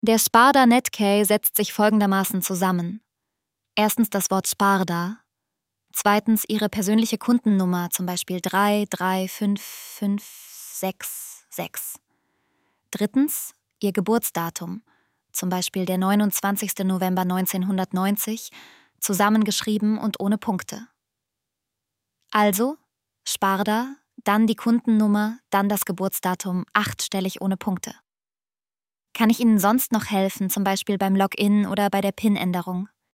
Der Sparda Netkey setzt sich folgendermaßen zusammen. Erstens das Wort Sparda. Zweitens Ihre persönliche Kundennummer, zum Beispiel 3355666. Drittens Ihr Geburtsdatum, zum Beispiel der 29. November 1990, zusammengeschrieben und ohne Punkte. Also Sparda, dann die Kundennummer, dann das Geburtsdatum, 8-stellig ohne Punkte. Kann ich Ihnen sonst noch helfen, zum Beispiel beim Login oder bei der PIN-Änderung?